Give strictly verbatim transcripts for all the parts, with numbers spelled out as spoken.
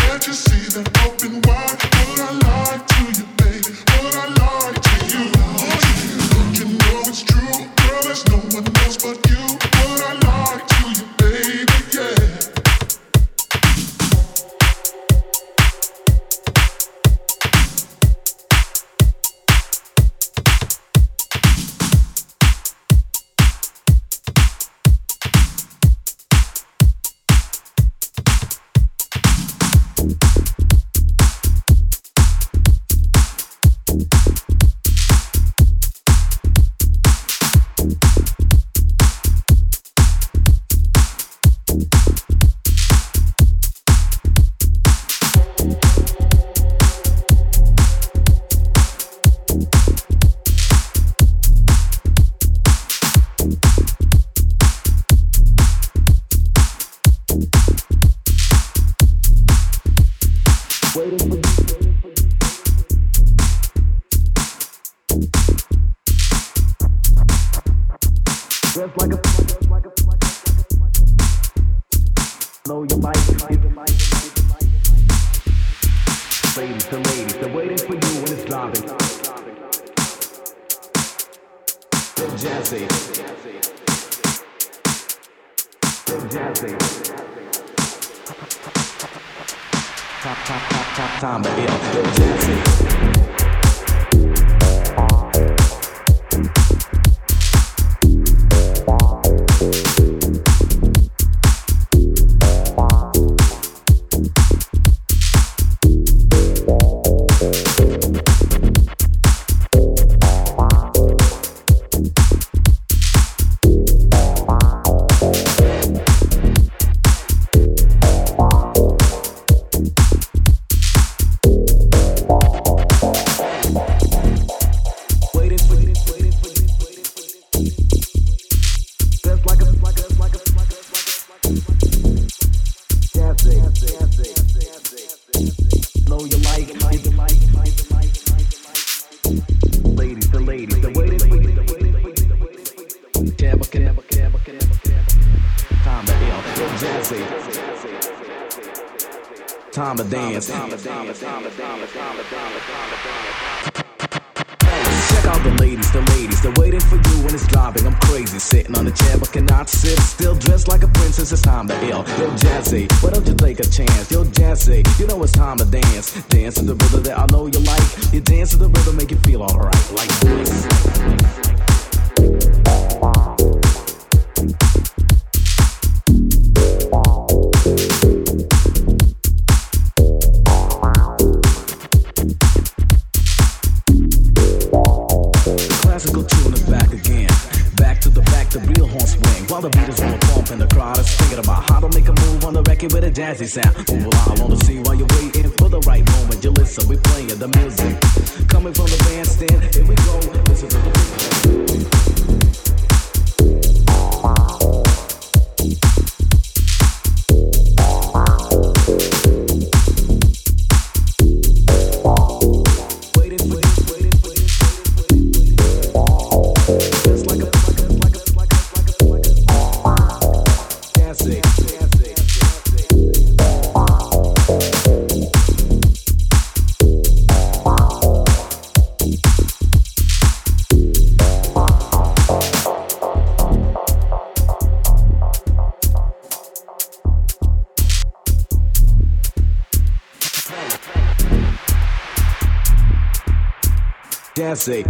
Time to dance. Check out the ladies, the ladies, they're waiting for you when it's dropping. I'm crazy, sitting on the chair but cannot sit still. Dressed like a princess, it's time to ill. Yo, Jazzy, why don't you take a chance? Yo, Jazzy, you know it's time to dance. Dance to the rhythm that I know you like. You dance to the rhythm, make you feel alright, like this. While the beat is on the pump and the crowd is thinking about how to make a move on the record with a jazzy sound. Move along, I wanna see while you're waiting for the right moment. You listen, we playing the music coming from the bandstand. Here we go, listen to the beat. Jazzy.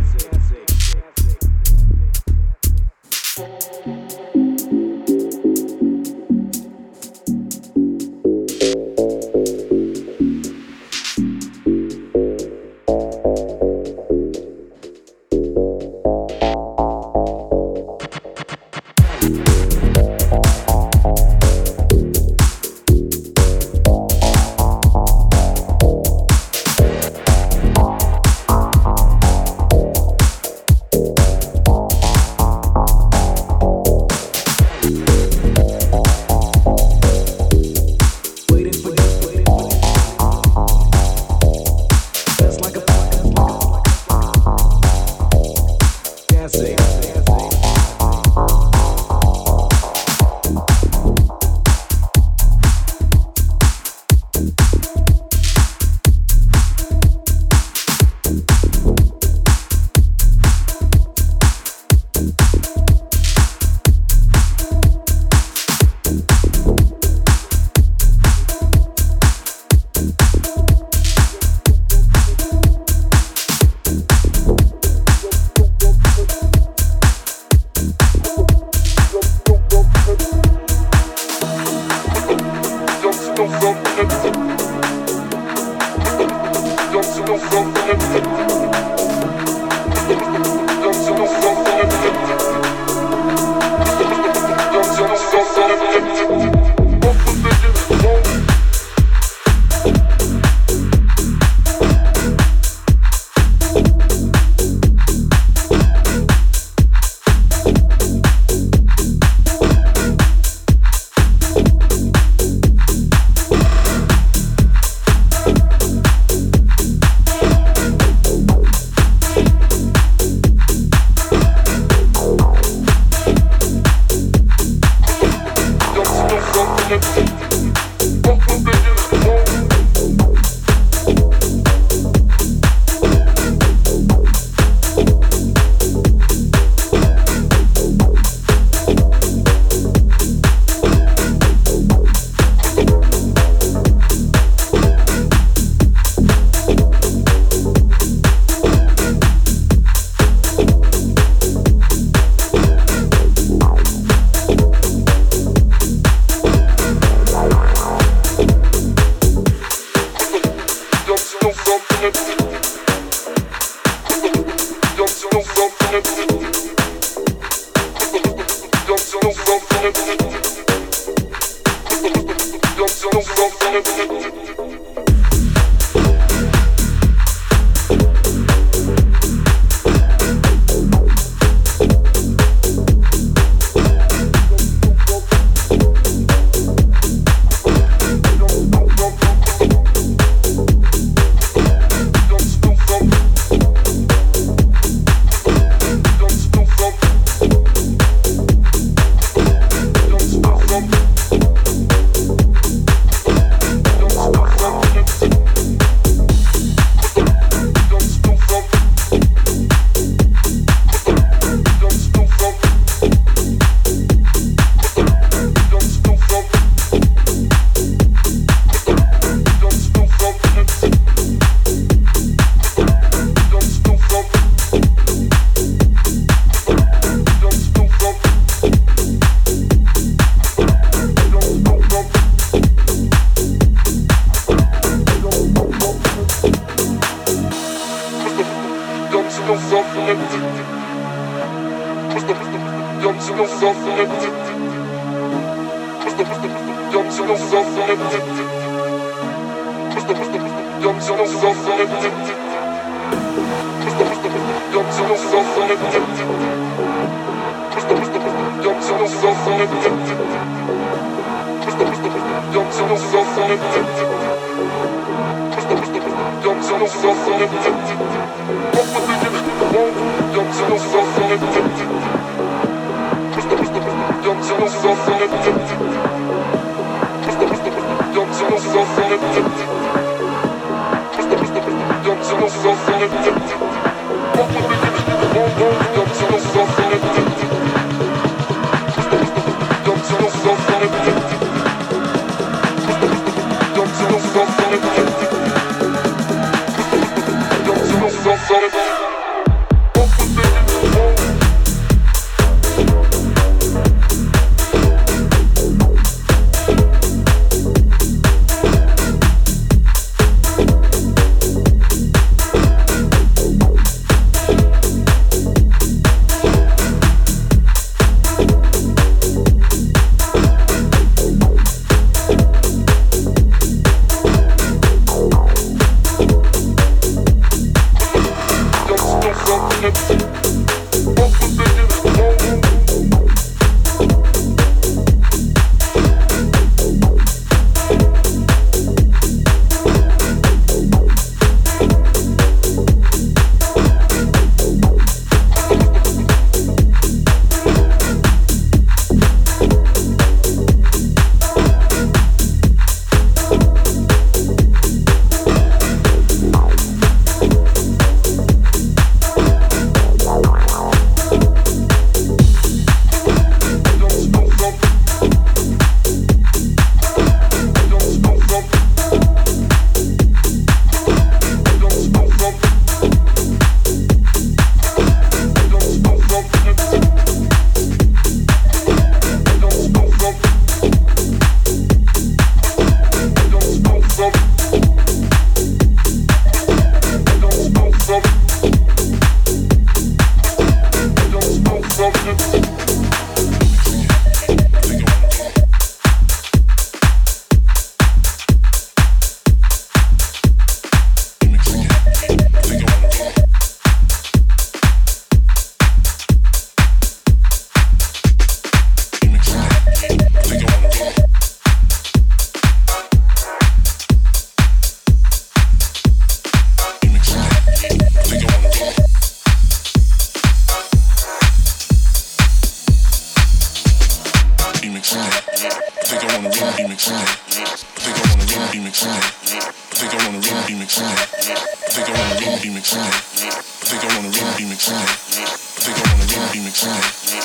remix it. I think I wanna remix it. I think I wanna remix it. I think I wanna remix it.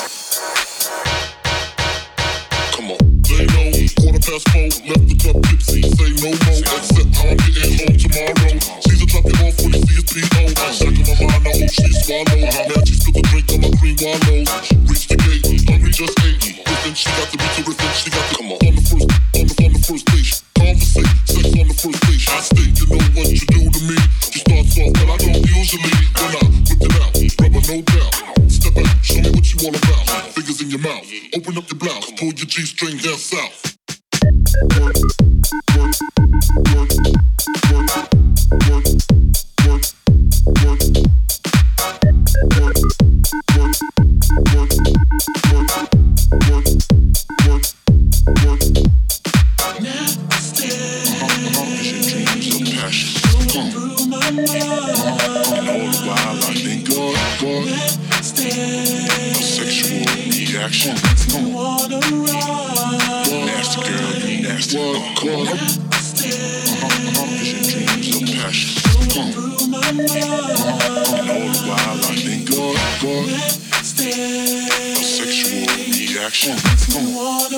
Come on. They know, quarter past four, left the club tipsy, say no more, except how I'm getting home tomorrow. She's a drop it off when he sees P O. Second my mind, I hope she swallow. Now she spilled the drink on my cream wallows. Reach the gate, hungry just ate. But then she got to be terrific, she got to come on. On the first, on the, on the first date, conversate, sex on the first date. I state, you know what you do to me. She starts off, but I don't usually. Then I whip it out, rubber no doubt. Step out, show me what you all about. Fingers in your mouth, open up your blouse, pull your G-string down south. Work, work, work, work, work, work, work, work, work, work, work, work, work, work. Nasty. Vision, dreams of passion. Come through my mind. And all the while I think of God. A sexual reaction. Come on. Nasty girl, you nasty. Uh, come on. Uh-huh. Vision, dreams of passion. Come on. And all the while I think of God. A sexual reaction. Come on.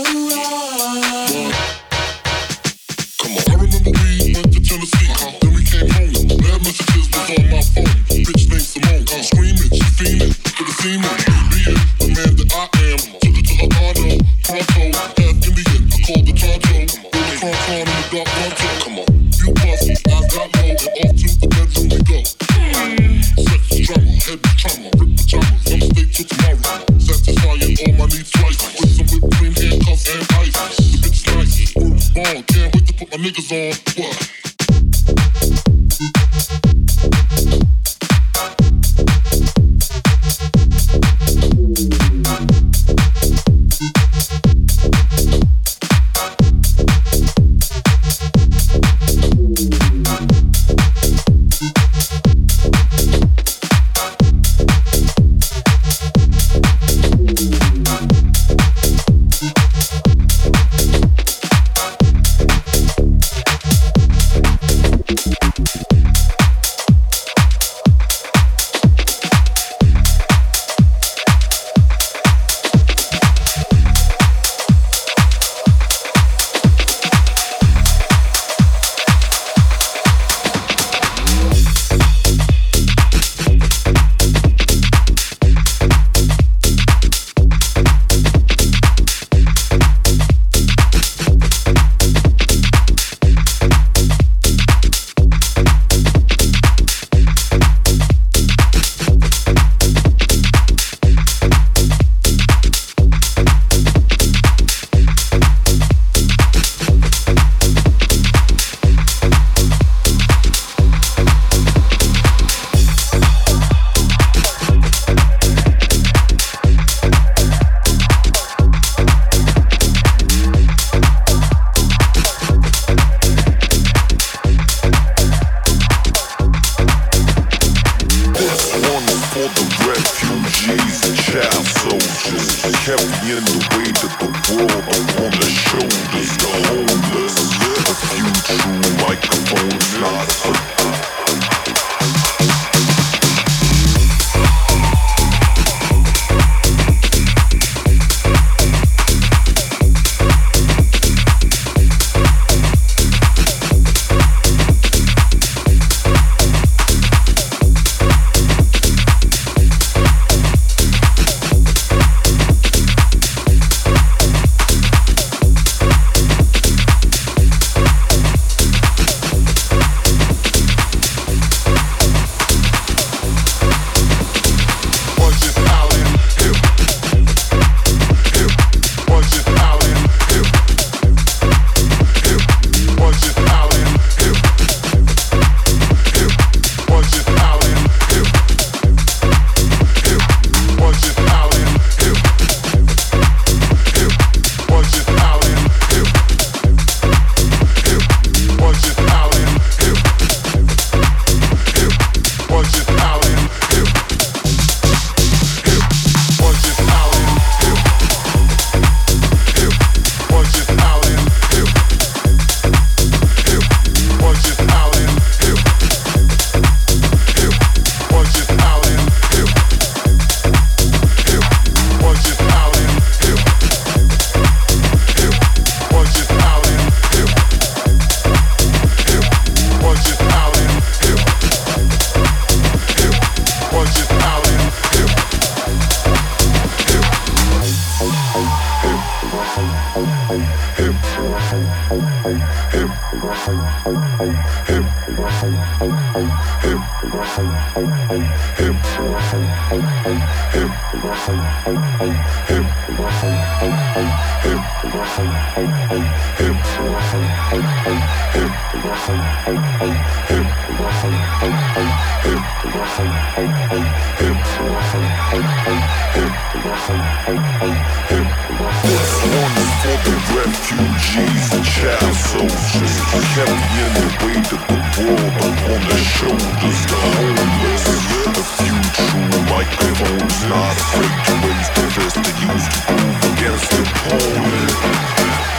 Come on. I remember we went to Tennessee. Uh, then we came home. Bad messages was on my phone. Bitch named Simone. Uh, screaming, she fiending for the semen. Being the man that I am. Took her to her condo. Pronto, half Indian. I called the Tonto. Roll the cron in the dark Pronto. Come on. You pussy, I got low. And off to the bedroom we go. Sex is drama, head is trauma. Rip pajamas, I'ma stay till tomorrow. Satisfying all my needs twice. With some whipped cream, handcuffs, and ice. The bitch nice, word is bond. Can't wait to put my niggas on. What? Refugees and child soldiers carrying the weight of the world upon their shoulders. The homeless, a few true microphones, not afraid to raise their fist to use to prove against the opponent.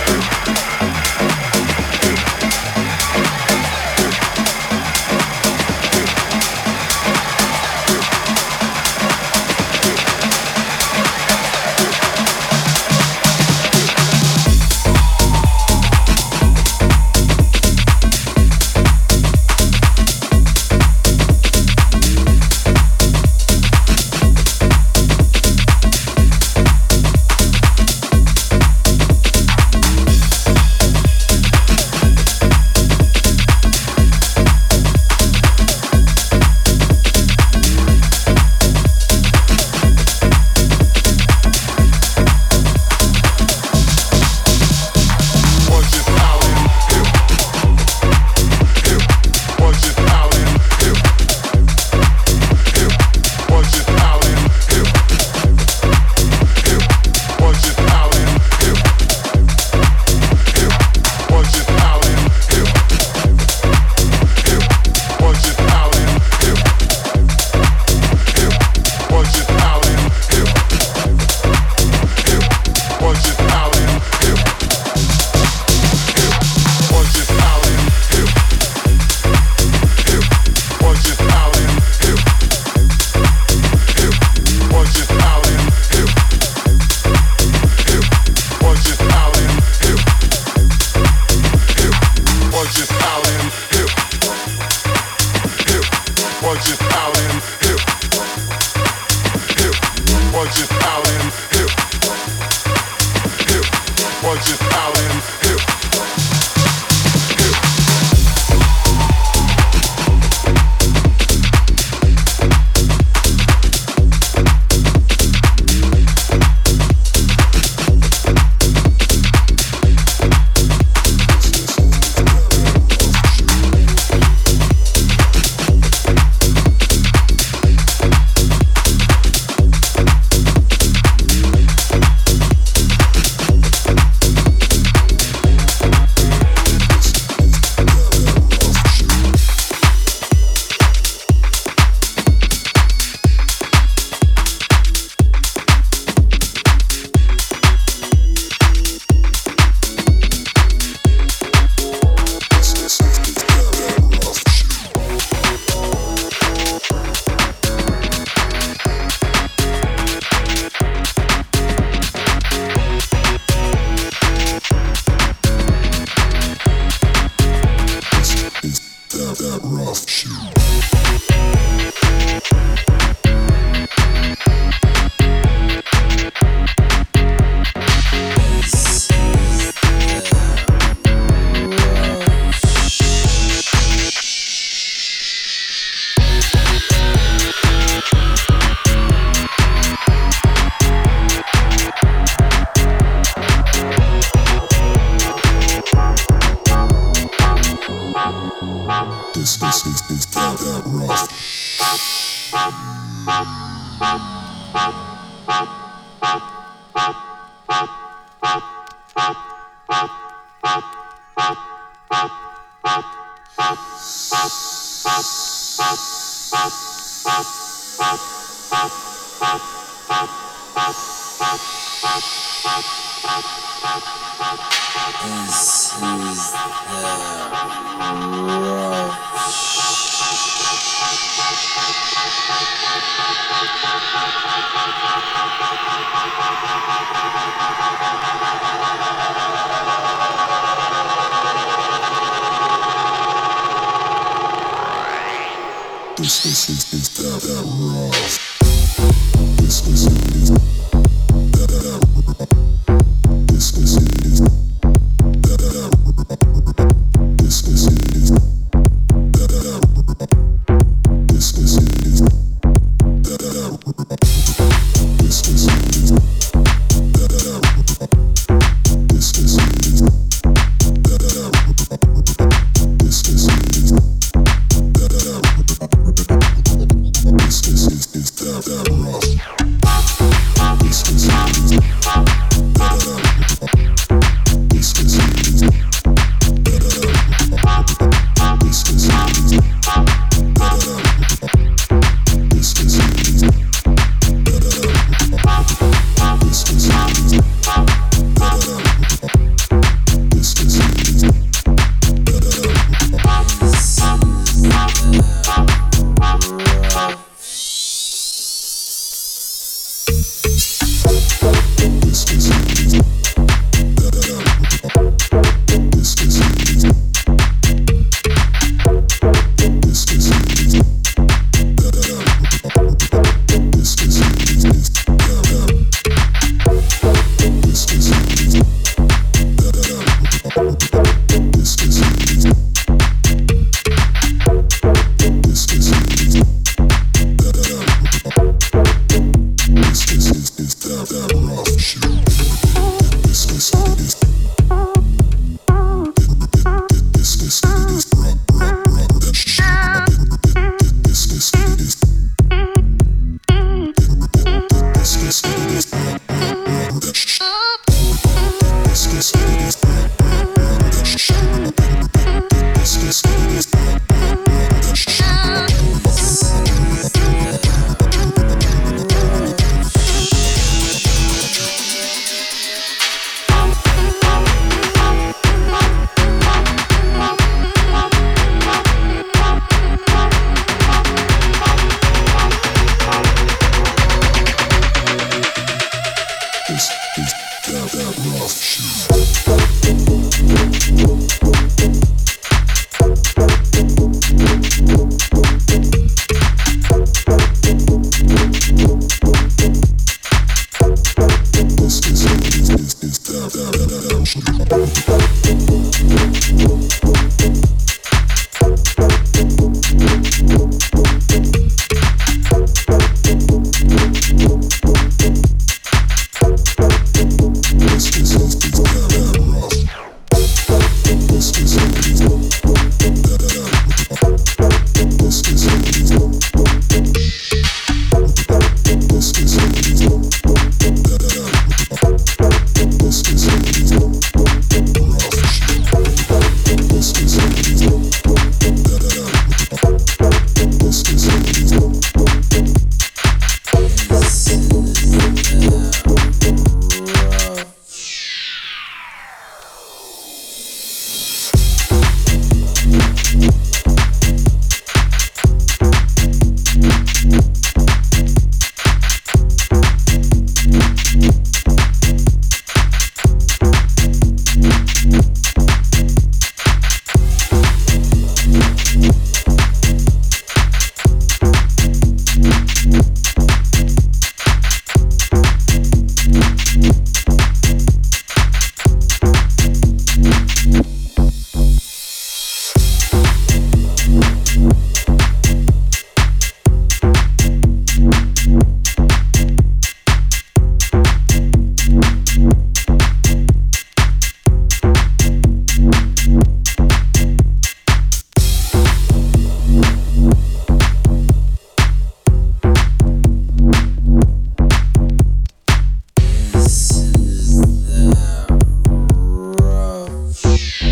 This is, is, is that, that rough. This is, is that, that rough. This is, is that, that rough. This is, is that, that rough. We'll be right back.